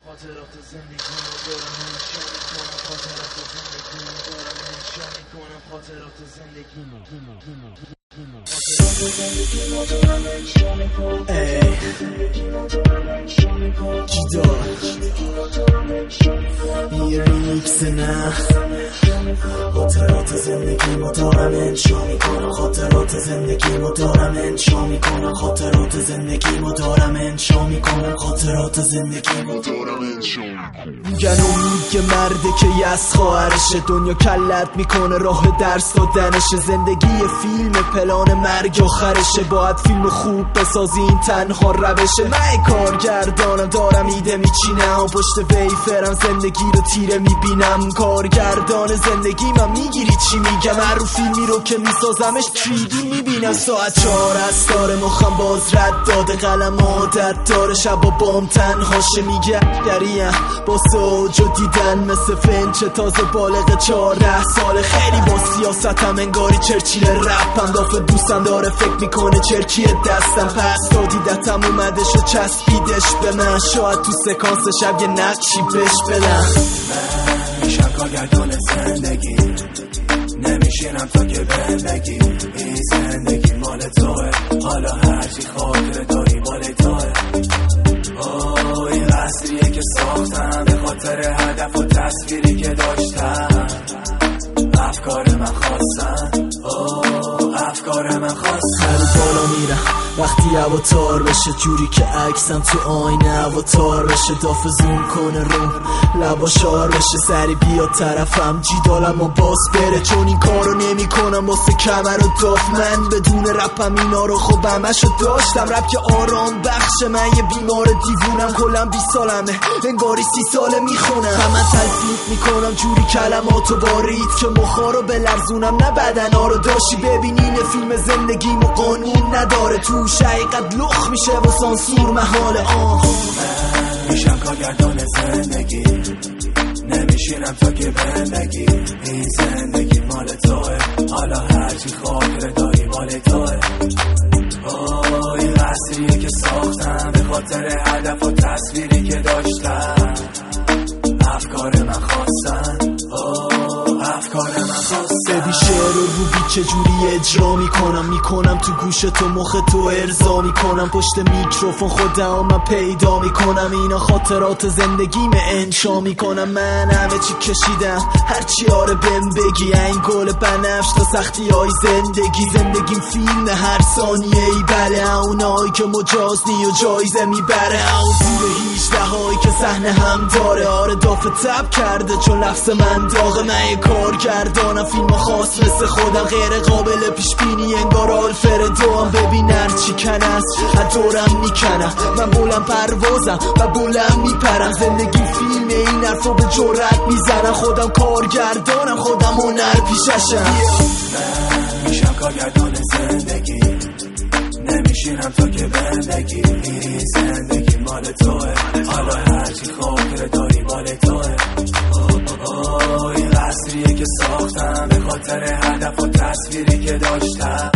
خاطرات زندگی رو دارم انشا میکنم، خاطرات زندگی رو دارم انشا میکنم، خاطرات زندگی یه ریکس نه خاطرات زندگی رو دارم انشا میکنم، خاطرات زندگی رو دارم انشا میکنم، خاطرات زندگی رو دارم انشا میکنم، خاطرات زندگی رو دارم انشا میکنم. میگن امید که مرده که یس خواهرشه، دنیا کلت میکنه راه درس دادنشه، زندگی فیلم پلان مرگ آخرشه، باید فیلم خوب بسازی این تنها روشه. من کارگردانم دارم ایده میچینم، پشت ویفرم زندگی رو تیره میبینم، کارگردان زندگی من میگیری چی میگم، هر رو فیلمی رو که میسازمش 3D میبینم. ساعت 4 از داره مخم باز رد داده، قلم عادت داره شبا بام تنهاشه، میگه دریم با سوج و دیدن مثل فنچ تازه بالغ 14 ساله، خیلی با سیاستم انگاری چرچیل رپم، دافه دوستم داره فکر میکنه چرکی دستم، پس تا دیدتم اومدش و چسبیدش به من، شاید تو سکانس شب یه نقشی بش بدم. من میشم کارگردان زندگی، نمیشینم تا که بندگی، این زندگی مال توه، حالا هرچی خاطره داری مال توه. این قصریه که ساختم به خاطر هدف و تصویری که داشتم، افکار من خواستم، افکار من خواستم. هر بالا میرم وقتی اواتار بشه، جوری که عکسم تو آینه اواتار بشه، داف زوم کنه رو لبا شار بشه، سری بیا طرفم جیدالم و باز بره، چون این کارو نمی کنم واسه کمر و داف، من بدون رپم اینا رو خب همشو داشتم، رپ که آرام بخشه، من یه بیمار دیوونم، کلم 20 سالمه انگاری 30 ساله میخونم، من تلفیق میکنم جوری کلماتو بارید که مخا رو بلرزونم نه بدنا رو داشتی، ببینین فیلم زندگیم و قانون نداره، تو شقیقت لخ میشه و سانسور محاله. من میشم کارگردان زندگی، نمیشینم تا که بندگی، این زندگی مال توه، حالا هرچی خاطره داری مال توه. این قصریه که ساختم به خاطر هدف و تصویری که داشتم، افکار من خواستن، افکار من خواستن. ببین شعر و روبی چجوری اجرا میکنم تو گوش تو مخ تو ارضا میکنم، پشت میکروفون خودم من پیدا میکنم، اینا خاطرات زندگیم انشا میکنم، من همه چی کشیدم هرچی آره بهم بگی، این گل بنفش تا سختی های زندگیم فیلم هر ثانیه ای بله، اونایی که مجاز نی و جایزه میبره، اون زیر 18 هایی که صحنه هم داره، آره دافه تب کرده چون لفظ من داغه، من یه کارگردانم فیلم خاص مثل خودم، غیر قابل پیش بینی انگار آلفردو هم، ببین هرچی کن است از دورم میکنم، من بلند پروازم و بلند میپرم، زندگی فیلم این حرفو به جرأت میزنم، خودم کارگردانم خودم هنر پیششم. من میشم کارگردان زندگی، نمیشینم تا که بندگی، این زندگی مال توه، حالا هرچی خاطره داری مال توه. این قصریه که ساختم به خاطر هدف و تصویری که داشتم،